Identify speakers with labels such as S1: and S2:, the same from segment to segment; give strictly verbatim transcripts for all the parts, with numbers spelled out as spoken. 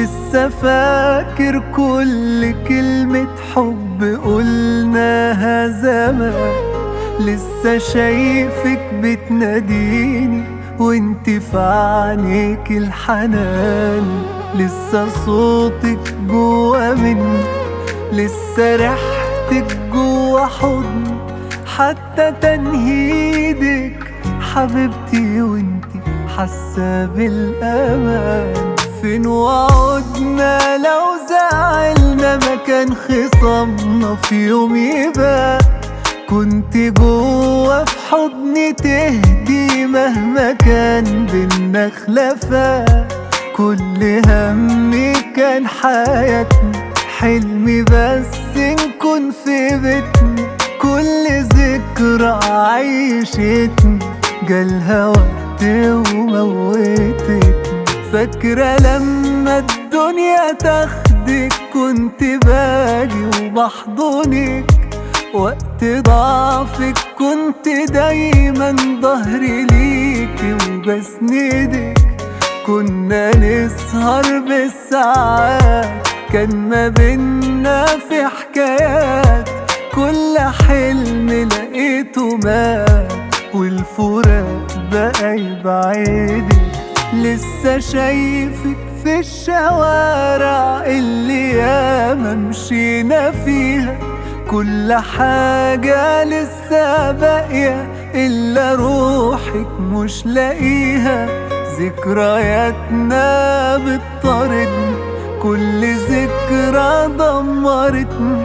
S1: لسه فاكر كل كلمة حب قلناها زمان، لسه شايفك بتناديني وانت في عينيك الحنان، لسه صوتك جوا مني، لسه ريحتك جوا حضني، حتى تنهيدك حبيبتي وانتي حاسة بالأمان. فين وعودنا لو زعلنا مكان خصامنا في يوم يبقى، كنت جوا في حضني تهدي مهما كان بينا خلافات. كل همي كان حياتنا حلمي بس نكون في بيتنا، كل ذكرى عيشتني جالها وقت وموتتني. فاكرة لما الدنيا تاخدك كنت باجي وبحضنك، وقت ضعفك كنت دايما ظهري ليكي وبسندك. كنا نسهر بالساعات كان ما بينا في حكايات، كل حلم لقيته مات والفراق بقى يبعدك. لسه شايفك في الشوارع اللي ياما مشينا فيها، كل حاجة لسه باقية إلا روحك مش لاقيها. ذكرياتنا بتطاردني، كل ذكرى دمرتني،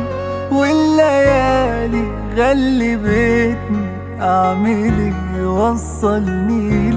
S1: والليالي غلبتني. أعمل إيه وصلني